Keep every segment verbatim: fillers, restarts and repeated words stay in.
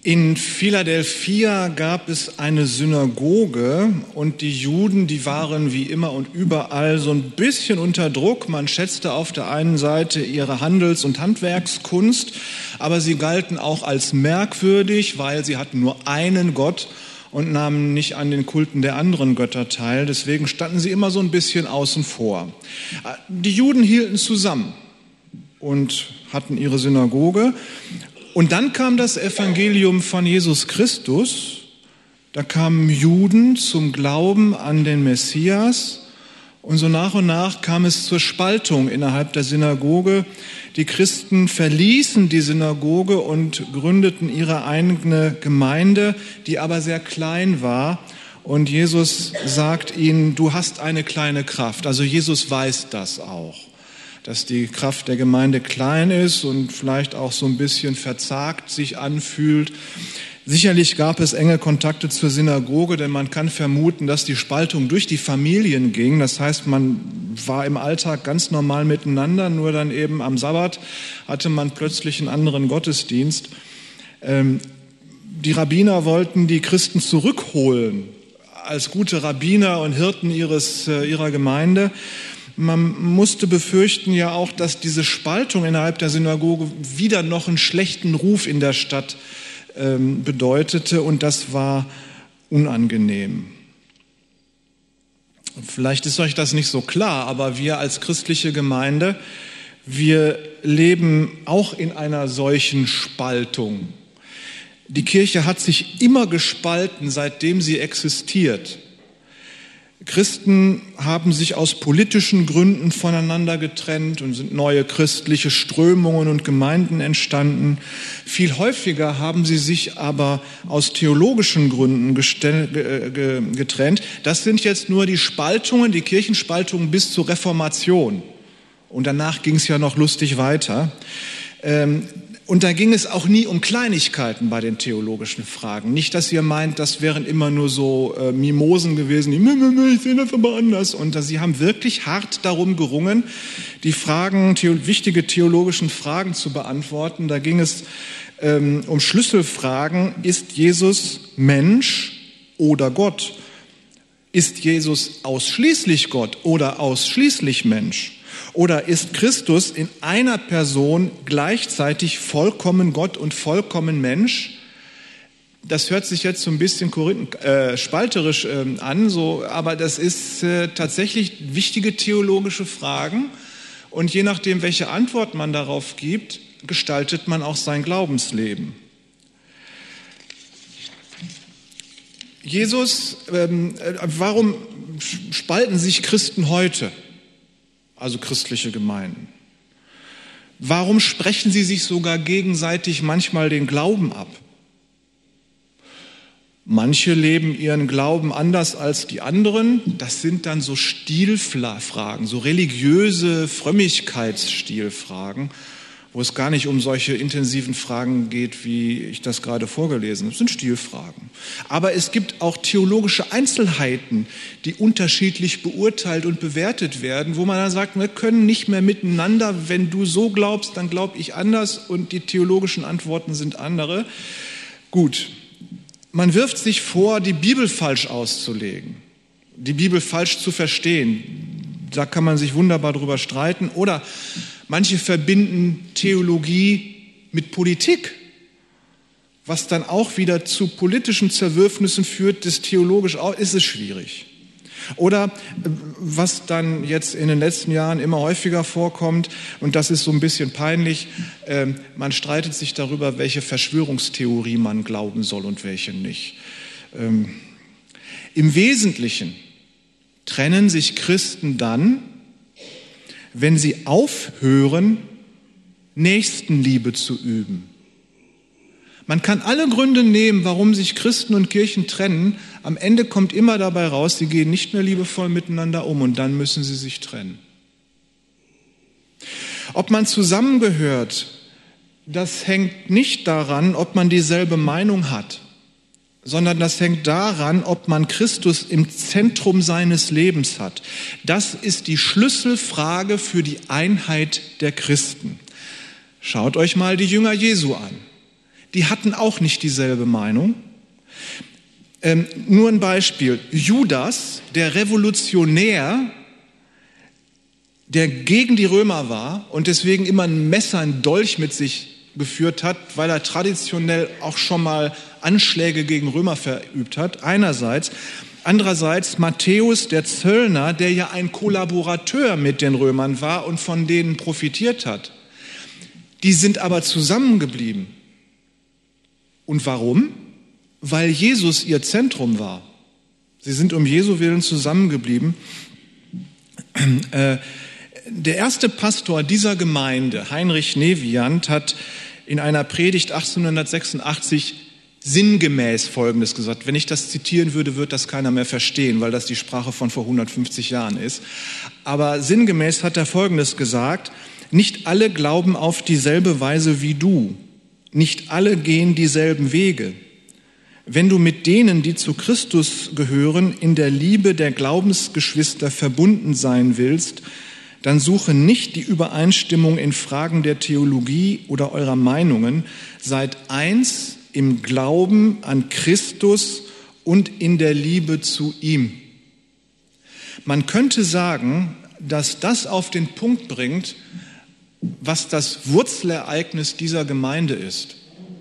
In Philadelphia gab es eine Synagoge und die Juden, die waren wie immer und überall so ein bisschen unter Druck. Man schätzte auf der einen Seite ihre Handels- und Handwerkskunst, aber sie galten auch als merkwürdig, weil sie hatten nur einen Gott und nahmen nicht an den Kulten der anderen Götter teil. Deswegen standen sie immer so ein bisschen außen vor. Die Juden hielten zusammen und hatten ihre Synagoge. Und dann kam das Evangelium von Jesus Christus. Da kamen Juden zum Glauben an den Messias. Und so nach und nach kam es zur Spaltung innerhalb der Synagoge. Die Christen verließen die Synagoge und gründeten ihre eigene Gemeinde, die aber sehr klein war. Und Jesus sagt ihnen, du hast eine kleine Kraft. Also Jesus weiß das auch, dass die Kraft der Gemeinde klein ist und vielleicht auch so ein bisschen verzagt sich anfühlt. Sicherlich gab es enge Kontakte zur Synagoge, denn man kann vermuten, dass die Spaltung durch die Familien ging. Das heißt, man war im Alltag ganz normal miteinander, nur dann eben am Sabbat hatte man plötzlich einen anderen Gottesdienst. Die Rabbiner wollten die Christen zurückholen als gute Rabbiner und Hirten ihres, ihrer Gemeinde. Man musste befürchten ja auch, dass diese Spaltung innerhalb der Synagoge wieder noch einen schlechten Ruf in der Stadt ähm, bedeutete und das war unangenehm. Vielleicht ist euch das nicht so klar, aber wir als christliche Gemeinde, wir leben auch in einer solchen Spaltung. Die Kirche hat sich immer gespalten, seitdem sie existiert. Christen haben sich aus politischen Gründen voneinander getrennt und sind neue christliche Strömungen und Gemeinden entstanden. Viel häufiger haben sie sich aber aus theologischen Gründen getrennt. Das sind jetzt nur die Spaltungen, die Kirchenspaltungen bis zur Reformation. Und danach ging es ja noch lustig weiter. Und da ging es auch nie um Kleinigkeiten bei den theologischen Fragen. Nicht, dass ihr meint, das wären immer nur so äh, Mimosen gewesen, die, ich sehe das aber anders. Und äh, sie haben wirklich hart darum gerungen, die Fragen, theo- wichtige theologischen Fragen zu beantworten. Da ging es ähm, um Schlüsselfragen. Ist Jesus Mensch oder Gott? Ist Jesus ausschließlich Gott oder ausschließlich Mensch? Oder ist Christus in einer Person gleichzeitig vollkommen Gott und vollkommen Mensch? Das hört sich jetzt so ein bisschen korinthen, äh, spalterisch äh, an, so, aber das ist äh, tatsächlich wichtige theologische Fragen. Und je nachdem, welche Antwort man darauf gibt, gestaltet man auch sein Glaubensleben. Jesus, ähm, äh, warum spalten sich Christen heute? Also christliche Gemeinden. Warum sprechen sie sich sogar gegenseitig manchmal den Glauben ab? Manche leben ihren Glauben anders als die anderen. Das sind dann so Stilfragen, so religiöse Frömmigkeitsstilfragen, wo es gar nicht um solche intensiven Fragen geht, wie ich das gerade vorgelesen habe. Das sind Stilfragen. Aber es gibt auch theologische Einzelheiten, die unterschiedlich beurteilt und bewertet werden, wo man dann sagt, wir können nicht mehr miteinander, wenn du so glaubst, dann glaube ich anders und die theologischen Antworten sind andere. Gut, man wirft sich vor, die Bibel falsch auszulegen, die Bibel falsch zu verstehen. Da kann man sich wunderbar drüber streiten. Oder manche verbinden Theologie mit Politik, was dann auch wieder zu politischen Zerwürfnissen führt, das theologisch auch, ist es schwierig. Oder was dann jetzt in den letzten Jahren immer häufiger vorkommt, und das ist so ein bisschen peinlich, äh, man streitet sich darüber, welche Verschwörungstheorie man glauben soll und welche nicht. Ähm, Im Wesentlichen trennen sich Christen dann, wenn sie aufhören, Nächstenliebe zu üben. Man kann alle Gründe nehmen, warum sich Christen und Kirchen trennen. Am Ende kommt immer dabei raus, sie gehen nicht mehr liebevoll miteinander um und dann müssen sie sich trennen. Ob man zusammengehört, das hängt nicht daran, ob man dieselbe Meinung hat, sondern das hängt daran, ob man Christus im Zentrum seines Lebens hat. Das ist die Schlüsselfrage für die Einheit der Christen. Schaut euch mal die Jünger Jesu an. die hatten auch nicht dieselbe Meinung. Ähm, nur ein Beispiel. Judas, der Revolutionär, der gegen die Römer war und deswegen immer ein Messer, ein Dolch mit sich geführt hat, weil er traditionell auch schon mal Anschläge gegen Römer verübt hat, einerseits. Andererseits Matthäus, der Zöllner, der ja ein Kollaborateur mit den Römern war und von denen profitiert hat. Die sind aber zusammengeblieben. Und warum? Weil Jesus ihr Zentrum war. Sie sind um Jesu Willen zusammengeblieben. Der erste Pastor dieser Gemeinde, Heinrich Neviant, hat in einer Predigt achtzehnhundertsechsundachtzig sinngemäß Folgendes gesagt. Wenn ich das zitieren würde, wird das keiner mehr verstehen, weil das die Sprache von vor hundertfünfzig Jahren ist. Aber sinngemäß hat er Folgendes gesagt: Nicht alle glauben auf dieselbe Weise wie du. Nicht alle gehen dieselben Wege. Wenn du mit denen, die zu Christus gehören, in der Liebe der Glaubensgeschwister verbunden sein willst, dann suche nicht die Übereinstimmung in Fragen der Theologie oder eurer Meinungen. Seid eins im Glauben an Christus und in der Liebe zu ihm. Man könnte sagen, dass das auf den Punkt bringt, was das Wurzelereignis dieser Gemeinde ist.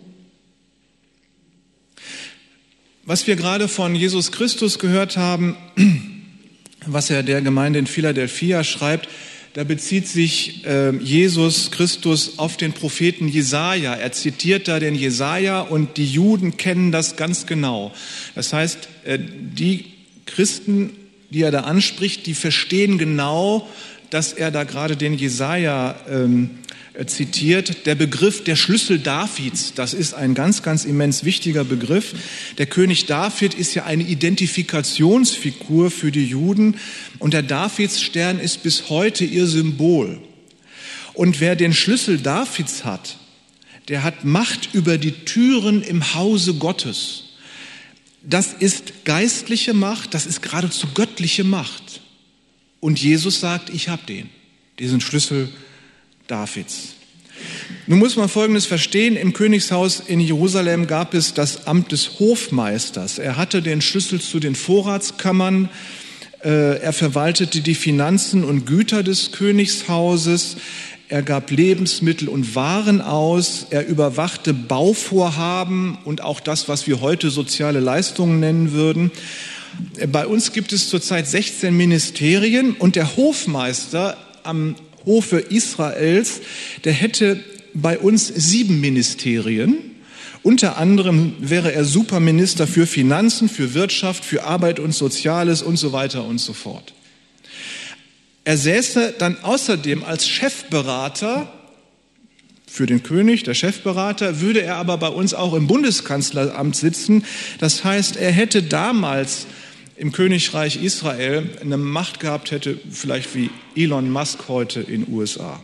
Was wir gerade von Jesus Christus gehört haben, was er der Gemeinde in Philadelphia schreibt, da bezieht sich äh, Jesus Christus auf den Propheten Jesaja. Er zitiert da den Jesaja und die Juden kennen das ganz genau. Das heißt, äh, die Christen, die er da anspricht, die verstehen genau, dass er da gerade den Jesaja ähm, zitiert. Der Begriff der Schlüssel Davids, das ist ein ganz, ganz immens wichtiger Begriff. Der König David ist ja eine Identifikationsfigur für die Juden und der Davidsstern ist bis heute ihr Symbol. Und wer den Schlüssel Davids hat, der hat Macht über die Türen im Hause Gottes. Das ist geistliche Macht, das ist geradezu göttliche Macht. Und Jesus sagt, ich habe den, diesen Schlüssel Davids. Nun muss man Folgendes verstehen. Im Königshaus in Jerusalem gab es das Amt des Hofmeisters. Er hatte den Schlüssel zu den Vorratskammern. Er verwaltete die Finanzen und Güter des Königshauses. Er gab Lebensmittel und Waren aus. Er überwachte Bauvorhaben und auch das, was wir heute soziale Leistungen nennen würden. Bei uns gibt es zurzeit sechzehn Ministerien und der Hofmeister am Hofe Israels, der hätte bei uns sieben Ministerien. Unter anderem wäre er Superminister für Finanzen, für Wirtschaft, für Arbeit und Soziales und so weiter und so fort. Er säße dann außerdem als Chefberater für den König, der Chefberater, würde er aber bei uns auch im Bundeskanzleramt sitzen. Das heißt, er hätte damals im Königreich Israel eine Macht gehabt hätte, vielleicht wie Elon Musk heute in den U S A.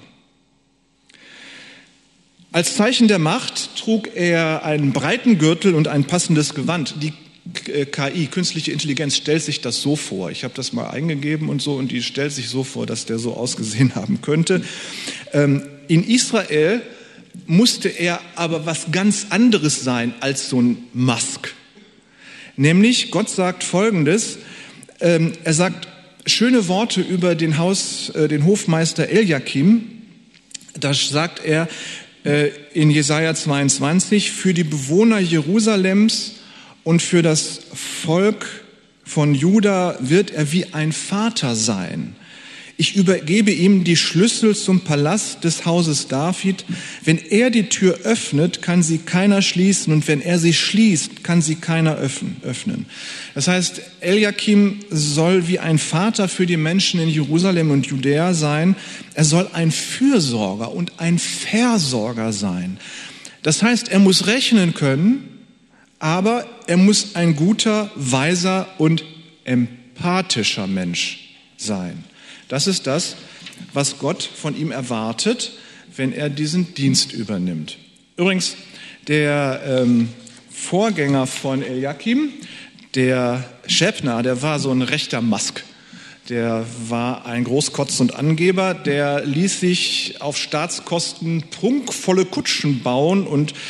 Als Zeichen der Macht trug er einen breiten Gürtel und ein passendes Gewand. Die K I, künstliche Intelligenz, stellt sich das so vor. Ich habe das mal eingegeben und so und die stellt sich so vor, dass der so ausgesehen haben könnte. In Israel musste er aber was ganz anderes sein als so ein Musk. Nämlich, Gott sagt Folgendes, ähm, er sagt schöne Worte über den, Haus, äh, den Hofmeister Eliakim. Da sagt er äh, in Jesaja zweiundzwanzig, für die Bewohner Jerusalems und für das Volk von Juda wird er wie ein Vater sein. Ich übergebe ihm die Schlüssel zum Palast des Hauses David. Wenn er die Tür öffnet, kann sie keiner schließen und wenn er sie schließt, kann sie keiner öffnen. Das heißt, Eliakim soll wie ein Vater für die Menschen in Jerusalem und Judäa sein. Er soll ein Fürsorger und ein Versorger sein. Das heißt, er muss rechnen können, aber er muss ein guter, weiser und empathischer Mensch sein. Das ist das, was Gott von ihm erwartet, wenn er diesen Dienst übernimmt. Übrigens, der ähm, Vorgänger von Eliakim, der Schebna, der war so ein rechter Musk. Der war ein Großkotz und Angeber, der ließ sich auf Staatskosten prunkvolle Kutschen bauen und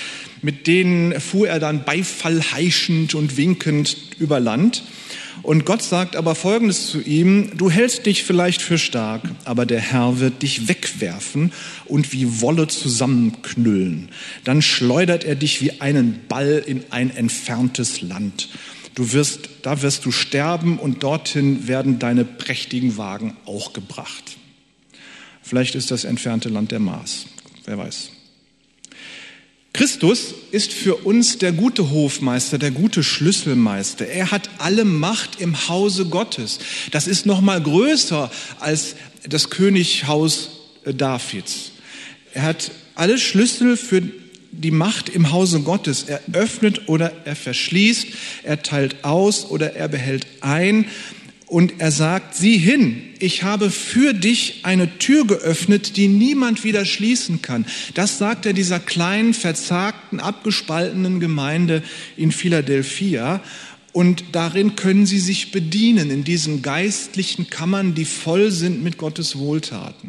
mit denen fuhr er dann Beifall heischend und winkend über Land. Und Gott sagt aber Folgendes zu ihm: Du hältst dich vielleicht für stark, aber der Herr wird dich wegwerfen und wie Wolle zusammenknüllen. Dann schleudert er dich wie einen Ball in ein entferntes Land. Du wirst, da wirst du sterben und dorthin werden deine prächtigen Wagen auch gebracht. Vielleicht ist das entfernte Land der Mars, wer weiß. Christus ist für uns der gute Hofmeister, der gute Schlüsselmeister. Er hat alle Macht im Hause Gottes. Das ist noch mal größer als das Könighaus Davids. Er hat alle Schlüssel für die Macht im Hause Gottes. Er öffnet oder er verschließt, er teilt aus oder er behält ein. Und er sagt, sieh hin, ich habe für dich eine Tür geöffnet, die niemand wieder schließen kann. Das sagt er dieser kleinen, verzagten, abgespaltenen Gemeinde in Philadelphia. Und darin können sie sich bedienen, in diesen geistlichen Kammern, die voll sind mit Gottes Wohltaten.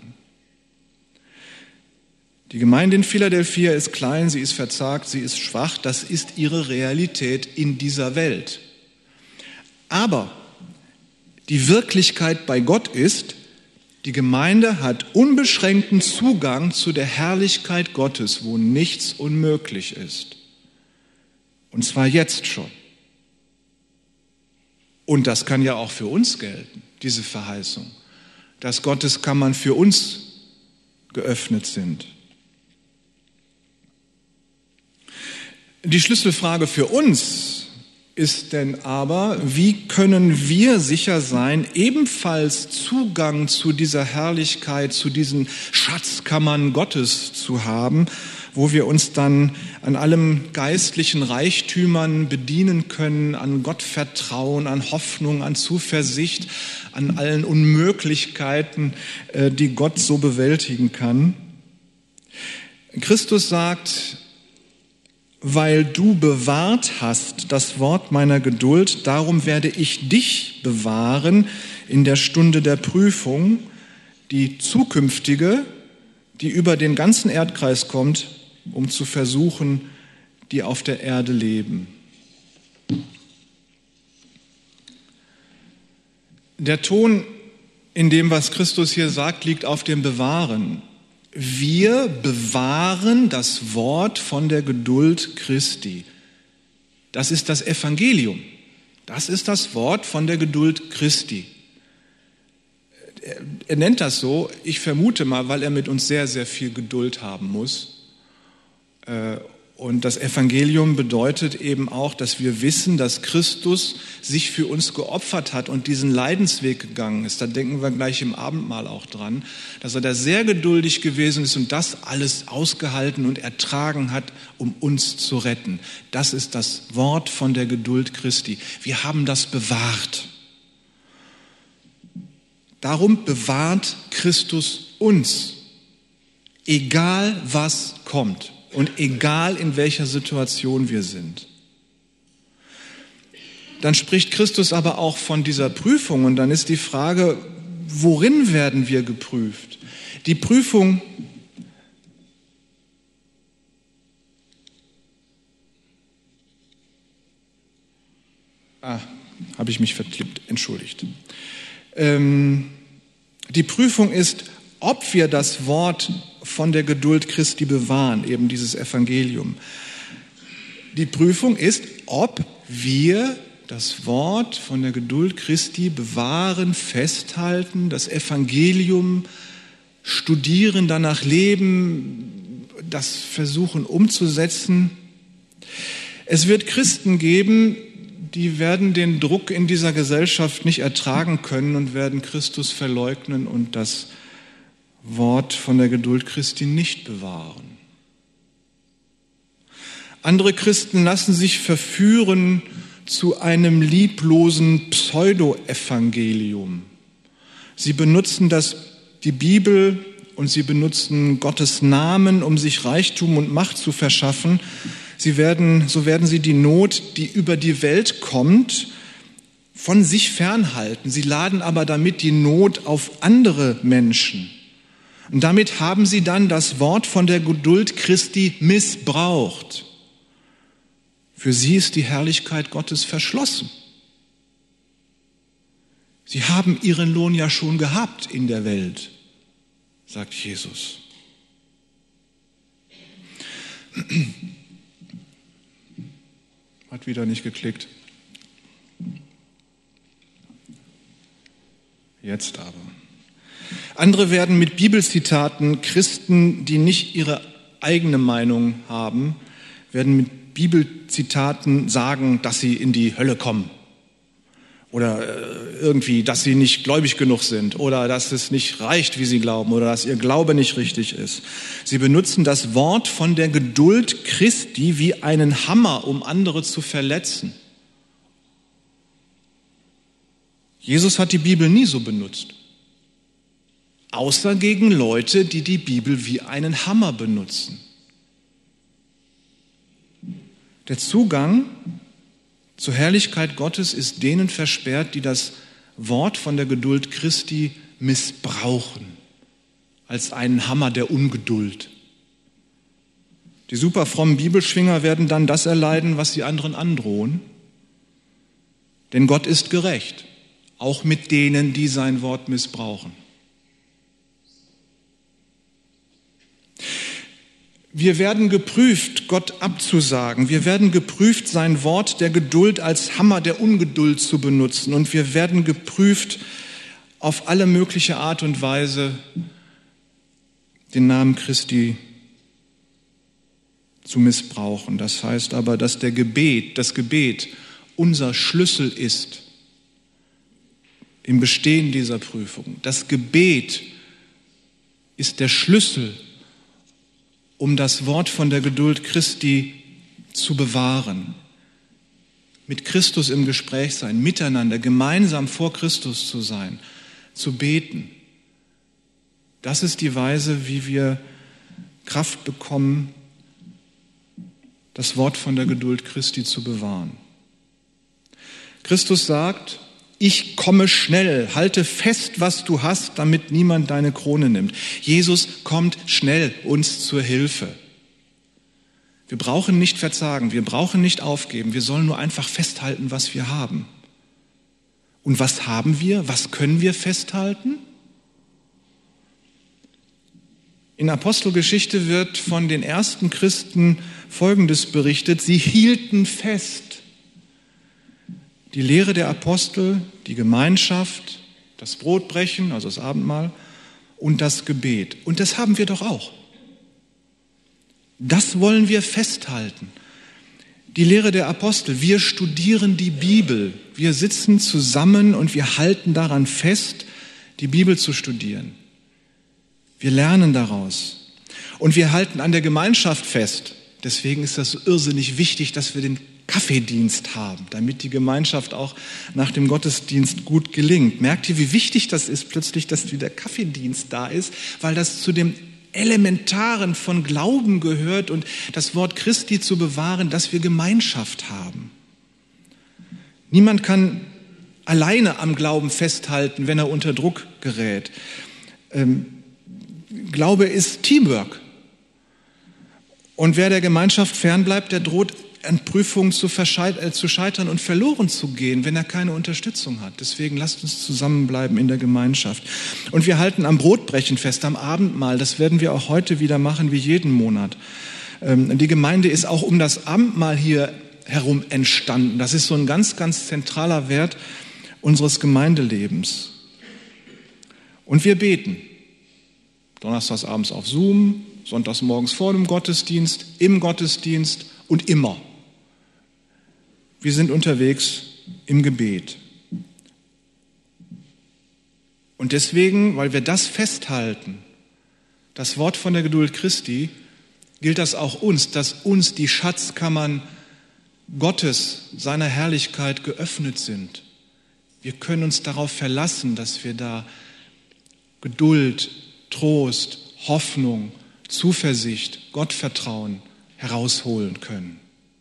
Die Gemeinde in Philadelphia ist klein, sie ist verzagt, sie ist schwach. Das ist ihre Realität in dieser Welt. Aber die Wirklichkeit bei Gott ist, die Gemeinde hat unbeschränkten Zugang zu der Herrlichkeit Gottes, wo nichts unmöglich ist. Und zwar jetzt schon. Und das kann ja auch für uns gelten, diese Verheißung, dass Gottes Kammern für uns geöffnet sind. Die Schlüsselfrage für uns ist denn aber, wie können wir sicher sein, ebenfalls Zugang zu dieser Herrlichkeit, zu diesen Schatzkammern Gottes zu haben, wo wir uns dann an allem geistlichen Reichtümern bedienen können, an Gottvertrauen, an Hoffnung, an Zuversicht, an allen Unmöglichkeiten, die Gott so bewältigen kann. Christus sagt, weil du bewahrt hast das Wort meiner Geduld, darum werde ich dich bewahren in der Stunde der Prüfung, die zukünftige, die über den ganzen Erdkreis kommt, um zu versuchen, die auf der Erde leben. Der Ton in dem, was Christus hier sagt, liegt auf dem Bewahren. Wir bewahren das Wort von der Geduld Christi. Das ist das Evangelium. Das ist das Wort von der Geduld Christi. Er nennt das so, ich vermute mal, weil er mit uns sehr, sehr viel Geduld haben muss. Und das Evangelium bedeutet eben auch, dass wir wissen, dass Christus sich für uns geopfert hat und diesen Leidensweg gegangen ist. Da denken wir gleich im Abendmahl auch dran, dass er da sehr geduldig gewesen ist und das alles ausgehalten und ertragen hat, um uns zu retten. Das ist das Wort von der Geduld Christi. Wir haben das bewahrt. Darum bewahrt Christus uns, egal was kommt. Und egal in welcher Situation wir sind. Dann spricht Christus aber auch von dieser Prüfung und dann ist die Frage, worin werden wir geprüft? Die Prüfung Ah, habe ich mich vertippt, entschuldigt. Ähm, die Prüfung ist, ob wir das Wort von der Geduld Christi bewahren, eben dieses Evangelium. Die Prüfung ist, ob wir das Wort von der Geduld Christi bewahren, festhalten, das Evangelium studieren, danach leben, das versuchen umzusetzen. Es wird Christen geben, die werden den Druck in dieser Gesellschaft nicht ertragen können und werden Christus verleugnen und das Wort von der Geduld Christi nicht bewahren. Andere Christen lassen sich verführen zu einem lieblosen Pseudo-Evangelium. Sie benutzen das, die Bibel und sie benutzen Gottes Namen, um sich Reichtum und Macht zu verschaffen. Sie werden, so werden sie die Not, die über die Welt kommt, von sich fernhalten. Sie laden aber damit die Not auf andere Menschen. Und damit haben sie dann das Wort von der Geduld Christi missbraucht. Für sie ist die Herrlichkeit Gottes verschlossen. Sie haben ihren Lohn ja schon gehabt in der Welt, sagt Jesus. Hat wieder nicht geklickt. Jetzt aber. Andere werden mit Bibelzitaten Christen, die nicht ihre eigene Meinung haben, werden mit Bibelzitaten sagen, dass sie in die Hölle kommen. Oder irgendwie, dass sie nicht gläubig genug sind. Oder dass es nicht reicht, wie sie glauben. Oder dass ihr Glaube nicht richtig ist. Sie benutzen das Wort von der Geduld Christi wie einen Hammer, um andere zu verletzen. Jesus hat die Bibel nie so benutzt. Außer gegen Leute, die die Bibel wie einen Hammer benutzen. Der Zugang zur Herrlichkeit Gottes ist denen versperrt, die das Wort von der Geduld Christi missbrauchen, als einen Hammer der Ungeduld. Die superfrommen Bibelschwinger werden dann das erleiden, was sie anderen androhen. Denn Gott ist gerecht, auch mit denen, die sein Wort missbrauchen. Wir werden geprüft, Gott abzusagen. Wir werden geprüft, sein Wort der Geduld als Hammer der Ungeduld zu benutzen. Und wir werden geprüft, auf alle mögliche Art und Weise den Namen Christi zu missbrauchen. Das heißt aber, dass der Gebet, das Gebet unser Schlüssel ist im Bestehen dieser Prüfung. Das Gebet ist der Schlüssel, um das Wort von der Geduld Christi zu bewahren. Mit Christus im Gespräch sein, miteinander, gemeinsam vor Christus zu sein, zu beten. Das ist die Weise, wie wir Kraft bekommen, das Wort von der Geduld Christi zu bewahren. Christus sagt, ich komme schnell, halte fest, was du hast, damit niemand deine Krone nimmt. Jesus kommt schnell uns zur Hilfe. Wir brauchen nicht verzagen, wir brauchen nicht aufgeben, wir sollen nur einfach festhalten, was wir haben. Und was haben wir? Was können wir festhalten? In Apostelgeschichte wird von den ersten Christen Folgendes berichtet: Sie hielten fest. Die Lehre der Apostel, die Gemeinschaft, das Brotbrechen, also das Abendmahl, und das Gebet. Und das haben wir doch auch. Das wollen wir festhalten. Die Lehre der Apostel, wir studieren die Bibel. Wir sitzen zusammen und wir halten daran fest, die Bibel zu studieren. Wir lernen daraus. Und wir halten an der Gemeinschaft fest. Deswegen ist das so irrsinnig wichtig, dass wir den Kaffeedienst haben, damit die Gemeinschaft auch nach dem Gottesdienst gut gelingt. Merkt ihr, wie wichtig das ist plötzlich, dass wieder Kaffeedienst da ist, weil das zu dem Elementaren von Glauben gehört und das Wort Christi zu bewahren, dass wir Gemeinschaft haben. Niemand kann alleine am Glauben festhalten, wenn er unter Druck gerät. Ähm, Glaube ist Teamwork. Und wer der Gemeinschaft fernbleibt, der droht an Prüfungen zu, äh, zu scheitern und verloren zu gehen, wenn er keine Unterstützung hat. Deswegen lasst uns zusammenbleiben in der Gemeinschaft. Und wir halten am Brotbrechen fest, am Abendmahl. Das werden wir auch heute wieder machen, wie jeden Monat. Ähm, die Gemeinde ist auch um das Abendmahl hier herum entstanden. Das ist so ein ganz, ganz zentraler Wert unseres Gemeindelebens. Und wir beten. Donnerstags abends auf Zoom, sonntags morgens vor dem Gottesdienst, im Gottesdienst und immer. Wir sind unterwegs im Gebet. Und deswegen, weil wir das festhalten, das Wort von der Geduld Christi, gilt das auch uns, dass uns die Schatzkammern Gottes, seiner Herrlichkeit geöffnet sind. Wir können uns darauf verlassen, dass wir da Geduld, Trost, Hoffnung, Zuversicht, Gottvertrauen herausholen können.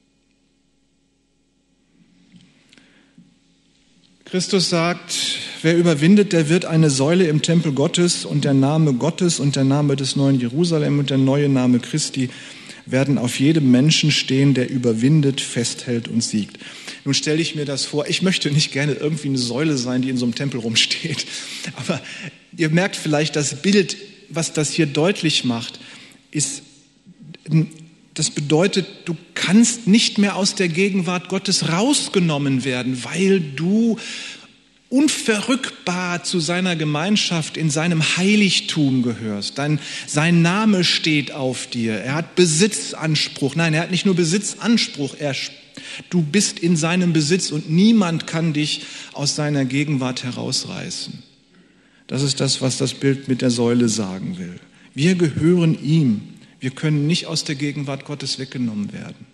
Christus sagt, wer überwindet, der wird eine Säule im Tempel Gottes und der Name Gottes und der Name des neuen Jerusalem und der neue Name Christi werden auf jedem Menschen stehen, der überwindet, festhält und siegt. Nun stelle ich mir das vor, ich möchte nicht gerne irgendwie eine Säule sein, die in so einem Tempel rumsteht. Aber ihr merkt vielleicht, das Bild, was das hier deutlich macht, ist, das bedeutet, du kannst nicht mehr aus der Gegenwart Gottes rausgenommen werden, weil du unverrückbar zu seiner Gemeinschaft in seinem Heiligtum gehörst. Dein, sein Name steht auf dir. Er hat Besitzanspruch. Nein, er hat nicht nur Besitzanspruch. Er, du bist in seinem Besitz und niemand kann dich aus seiner Gegenwart herausreißen. Das ist das, was das Bild mit der Säule sagen will. Wir gehören ihm. Wir können nicht aus der Gegenwart Gottes weggenommen werden.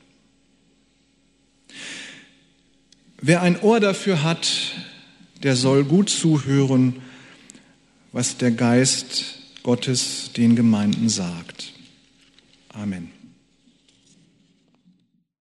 Wer ein Ohr dafür hat, der soll gut zuhören, was der Geist Gottes den Gemeinden sagt. Amen.